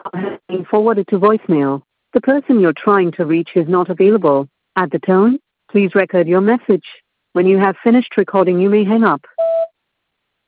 has been forwarded to voicemail. The person you're trying to reach is not available. At the tone, please record your message. When you have finished recording, you may hang up.